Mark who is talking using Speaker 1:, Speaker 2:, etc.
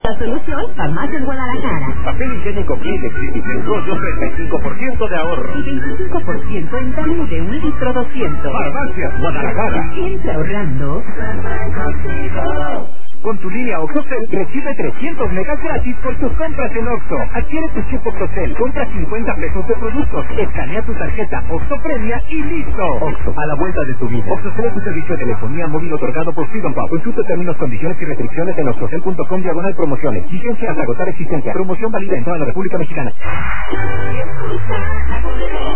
Speaker 1: La solución, Farmacias Guadalajara.
Speaker 2: Papel higiénico Kleenex City Rollo, 35% de ahorro.
Speaker 1: Y 25% en talud de 1 litro 200.
Speaker 2: Farmacias Guadalajara.
Speaker 1: Siempre ahorrando.
Speaker 2: Con tu línea OXXOCEL recibe 300 megas gratis por tus compras en Oxxo. Adquiere tu chip OXXOCEL, compra 50 pesos de productos, escanea tu tarjeta Oxxo Premia y listo. Oxxo, a la vuelta de tu vida. OXXOCEL es tu servicio de telefonía móvil otorgado por Freedom Pub. Consulta términos, condiciones y restricciones en oxxocel.com/promociones. Vigencia hasta agotar existencia. Promoción válida en toda la República Mexicana.